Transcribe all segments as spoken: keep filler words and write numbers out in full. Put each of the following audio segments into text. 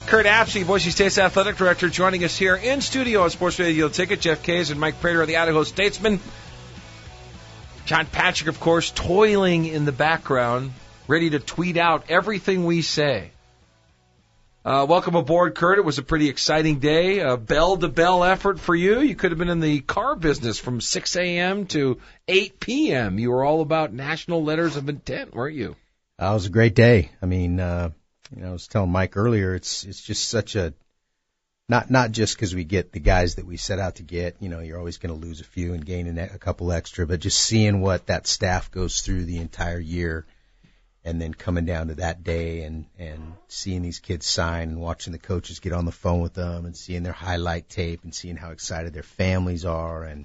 Kurt Apsey, Boise State's athletic director, joining us here in studio on Sports Radio Ticket. Jeff Kays and Mike Prater of the Idaho Statesman. John Patrick, of course, toiling in the background, ready to tweet out everything we say. Uh, welcome aboard, Kurt. It was a pretty exciting day, a bell-to-bell effort for you. You could have been in the car business from six a.m. to eight p.m. You were all about national letters of intent, weren't you? Uh, it was a great day. I mean, uh, you know, I was telling Mike earlier, it's it's just such a, not not just because we get the guys that we set out to get, you know, you're always going to lose a few and gain a, a couple extra, but just seeing what that staff goes through the entire year and then coming down to that day and, and seeing these kids sign and watching the coaches get on the phone with them and seeing their highlight tape and seeing how excited their families are and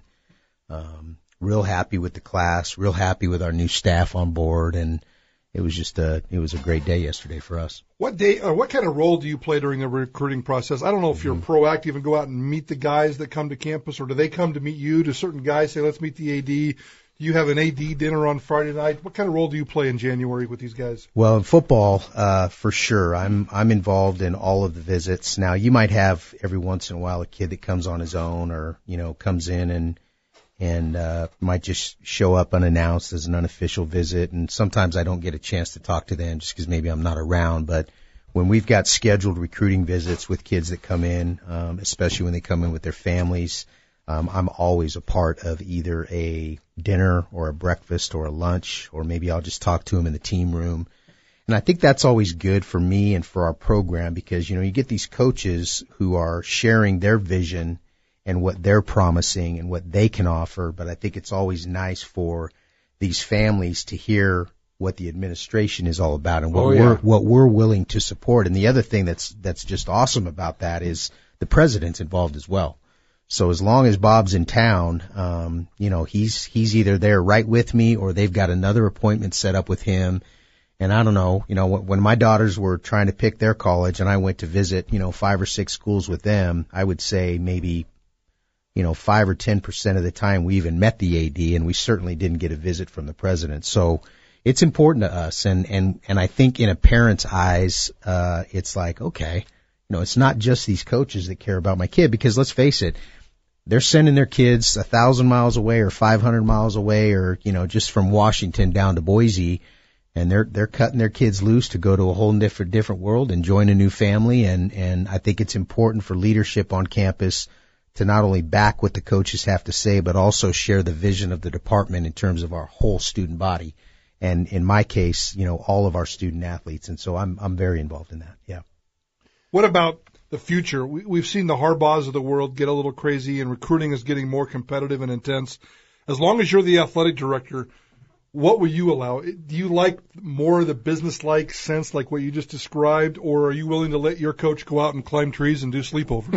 um, real happy with the class, real happy with our new staff on board, and It was just a, it was a great day yesterday for us. What day, or what kind of role do you play during the recruiting process? I don't know if you're mm-hmm. proactive and go out and meet the guys that come to campus, or do they come to meet you? Do certain guys say, let's meet the A D? Do you have an A D dinner on Friday night? What kind of role do you play in January with these guys? Well, in football, uh, for sure, I'm, I'm involved in all of the visits. Now, you might have every once in a while a kid that comes on his own or, you know, comes in and, and uh might just show up unannounced as an unofficial visit, and sometimes I don't get a chance to talk to them just because maybe I'm not around. But when we've got scheduled recruiting visits with kids that come in, um, especially when they come in with their families, um, I'm always a part of either a dinner or a breakfast or a lunch, or maybe I'll just talk to them in the team room. And I think that's always good for me and for our program because, you know, you get these coaches who are sharing their vision and what they're promising and what they can offer. But I think it's always nice for these families to hear what the administration is all about and what oh, yeah. we're what we're willing to support. And the other thing that's that's just awesome about that is the president's involved as well. So as long as Bob's in town, um, you know, he's he's either there right with me or they've got another appointment set up with him. And I don't know, you know, when my daughters were trying to pick their college and I went to visit, you know, five or six schools with them, I would say maybe you know, five or ten percent of the time we even met the A D, and we certainly didn't get a visit from the president. So it's important to us, and and and I think in a parent's eyes, uh, it's like, okay, you know, it's not just these coaches that care about my kid, because let's face it, they're sending their kids a thousand miles away or five hundred miles away, or you know, just from Washington down to Boise, and they're they're cutting their kids loose to go to a whole different different world and join a new family, and and I think it's important for leadership on campus to not only back what the coaches have to say, but also share the vision of the department in terms of our whole student body. And in my case, you know, all of our student athletes. And so I'm, I'm very involved in that. Yeah. What about the future? We, we've seen the Harbaughs of the world get a little crazy, and recruiting is getting more competitive and intense. As long as you're the athletic director, what will you allow? Do you like more of the business-like sense, like what you just described, or are you willing to let your coach go out and climb trees and do sleepovers?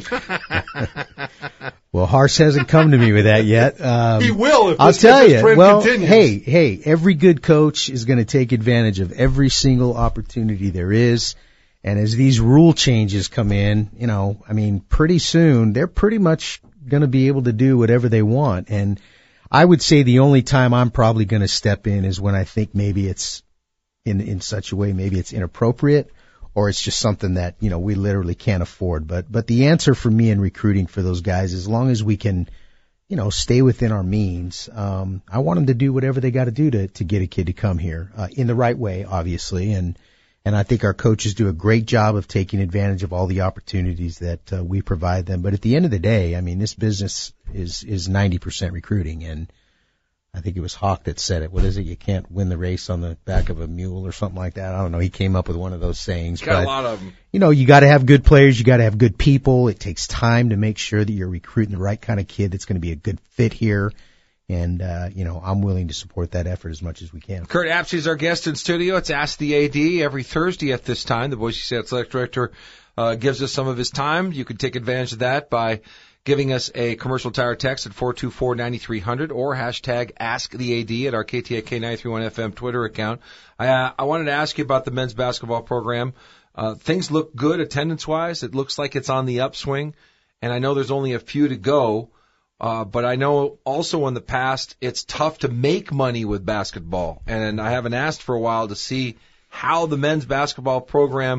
Well, Harsh hasn't come to me with that yet. Um, he will if I'll this, tell if this you. trend Well, continues. hey, hey, every good coach is going to take advantage of every single opportunity there is. And as these rule changes come in, you know, I mean, pretty soon they're pretty much going to be able to do whatever they want. And I would say the only time I'm probably going to step in is when I think maybe it's in in such a way, maybe it's inappropriate, or it's just something that, you know, we literally can't afford. But but the answer for me in recruiting for those guys, as long as we can, you know, stay within our means, um, I want them to do whatever they got to do to to get a kid to come here uh, in the right way, obviously. And and I think our coaches do a great job of taking advantage of all the opportunities that uh, we provide them. But at the end of the day, I mean, this business is is ninety percent recruiting, and I think it was Hawk that said it. What is it? You can't win the race on the back of a mule or something like that. I don't know. He came up with one of those sayings. Got but, a lot of them. You know, you got to have good players. You got to have good people. It takes time to make sure that you're recruiting the right kind of kid that's going to be a good fit here. And, uh, you know, I'm willing to support that effort as much as we can. Kurt Apsey is our guest in studio. It's Ask the A D every Thursday at this time. The Boise State Athletic Director uh, gives us some of his time. You can take advantage of that by giving us a commercial tire text at four two four, nine three hundred or hashtag Ask the A D at our K T A K nine three one F M Twitter account. I, uh, I wanted to ask you about the men's basketball program. Uh, things look good attendance-wise. It looks like it's on the upswing, and I know there's only a few to go. Uh, but I know also in the past it's tough to make money with basketball, and I haven't asked for a while to see how the men's basketball program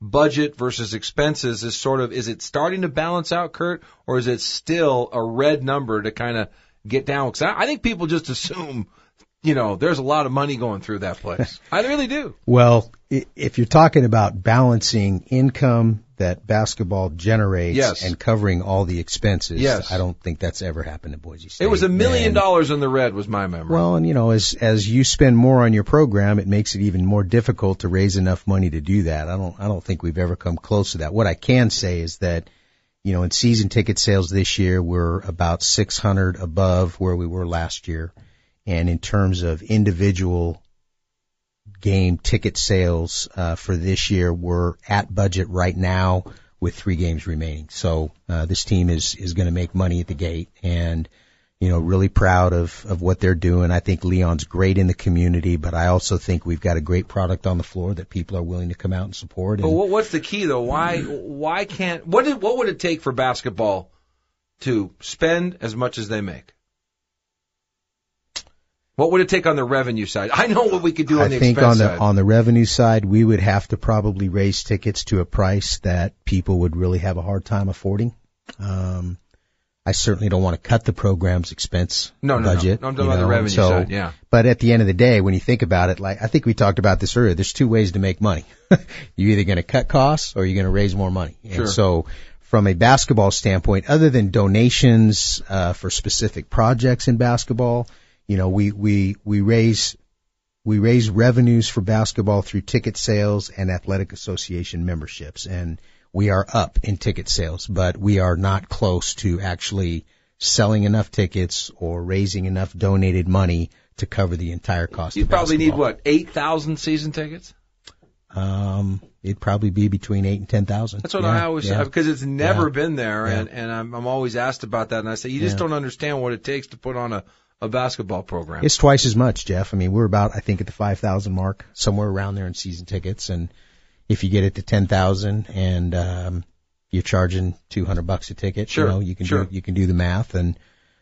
budget versus expenses is sort of, is it starting to balance out, Kurt, or is it still a red number to kind of get down? Because I, I think people just assume, you know, there's a lot of money going through that place. I really do. Well, if you're talking about balancing income that basketball generates yes. and covering all the expenses, yes. I don't think that's ever happened at Boise State. It was a million and, dollars in the red was my memory. Well, and you know, as as you spend more on your program, it makes it even more difficult to raise enough money to do that. I don't I don't think we've ever come close to that. What I can say is that, you know, in season ticket sales this year, we're about six hundred above where we were last year. And in terms of individual game ticket sales uh, for this year, we're at budget right now with three games remaining. So uh, this team is is going to make money at the gate, and you know, really proud of of what they're doing. I think Leon's great in the community, but I also think we've got a great product on the floor that people are willing to come out and support. And, but what's the key though? Why why can't what did, what would it take for basketball to spend as much as they make? What would it take on the revenue side? I know what we could do on I the think expense on the, side. on the revenue side, we would have to probably raise tickets to a price that people would really have a hard time affording. Um, I certainly don't want to cut the program's expense no, no, budget. No, no. I'm talking about the revenue so, side, yeah. But at the end of the day, when you think about it, like I think we talked about this earlier, there's two ways to make money. You're either going to cut costs or you're going to raise more money. Sure. And so from a basketball standpoint, other than donations uh, for specific projects in basketball, you know, we, we, we raise, we raise revenues for basketball through ticket sales and athletic association memberships. And we are up in ticket sales, but we are not close to actually selling enough tickets or raising enough donated money to cover the entire cost You of probably basketball. need, what, eight thousand season tickets? Um, it'd probably be between eight and ten thousand. That's what yeah, I always yeah. say, because it's never Yeah. been there, Yeah. and, and I'm, I'm always asked about that, and I say, you just Yeah. don't understand what it takes to put on a, a basketball program. It's twice as much, Jeff. I mean, we're about, I think, at the five thousand mark, somewhere around there in season tickets. And if you get it to ten thousand and, um, you're charging two hundred bucks a ticket, Sure, you know, you can sure. do, you can do the math. And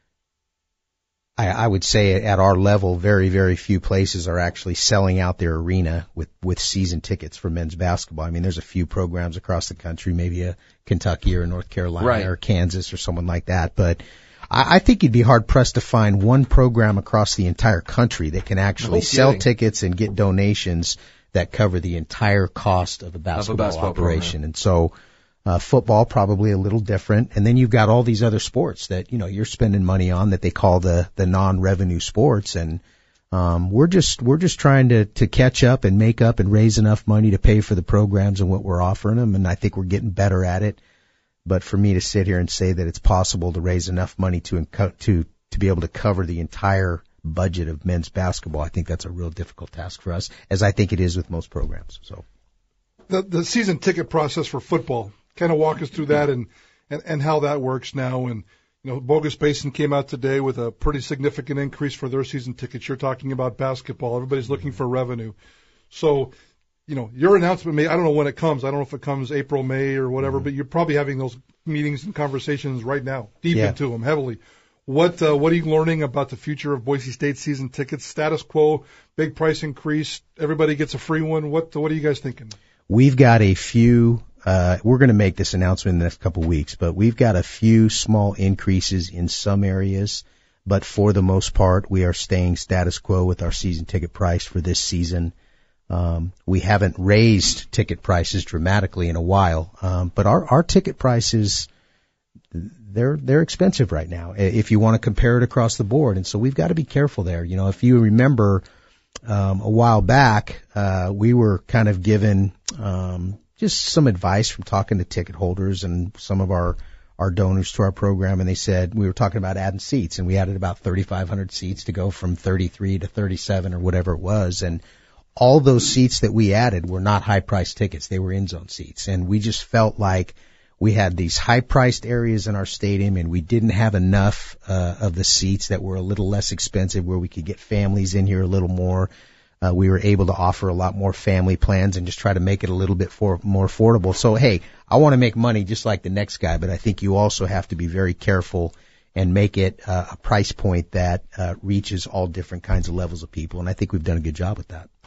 I, I would say at our level, very, very few places are actually selling out their arena with, with season tickets for men's basketball. I mean, there's a few programs across the country, maybe a Kentucky or North Carolina Right. or Kansas or someone like that. But I, I think you'd be hard pressed to find one program across the entire country that can actually No sell kidding. tickets and get donations that cover the entire cost of a basketball, basketball operation. And so, uh, football probably a little different. And then you've got all these other sports that, you know, you're spending money on that they call the, the non-revenue sports. And, um, we're just, we're just trying to, to catch up and make up and raise enough money to pay for the programs and what we're offering them. And I think we're getting better at it. But for me to sit here and say that it's possible to raise enough money to, to, to be able to cover the entire budget of men's basketball, I think that's a real difficult task for us, as I think it is with most programs. So, The, the season ticket process for football, kind of walk us through that and, and, and how that works now. And, you know, Bogus Basin came out today with a pretty significant increase for their season tickets. You're talking about basketball. Everybody's looking for revenue. So, you know, your announcement may, I don't know when it comes. I don't know if it comes April, May or whatever, mm-hmm. but you're probably having those meetings and conversations right now, deep yeah. into them heavily. What, uh, what are you learning about the future of Boise State season tickets? Status quo, big price increase, everybody gets a free one. What, what are you guys thinking? We've got a few, uh, we're going to make this announcement in the next couple of weeks, but we've got a few small increases in some areas. But for the most part, we are staying status quo with our season ticket price for this season. Um, we haven't raised ticket prices dramatically in a while, um, but our, our ticket prices, they're, they're expensive right now if you want to compare it across the board. And so we've got to be careful there. You know, if you remember, um, a while back, uh, we were kind of given, um, just some advice from talking to ticket holders and some of our, our donors to our program. And they said, we were talking about adding seats, and we added about thirty-five hundred seats to go from thirty-three to thirty-seven or whatever it was. And all those seats that we added were not high-priced tickets. They were in-zone seats. And we just felt like we had these high-priced areas in our stadium, and we didn't have enough uh, of the seats that were a little less expensive where we could get families in here a little more. Uh, we were able to offer a lot more family plans and just try to make it a little bit for, more affordable. So, hey, I want to make money just like the next guy, but I think you also have to be very careful and make it uh, a price point that uh, reaches all different kinds of levels of people. And I think we've done a good job with that.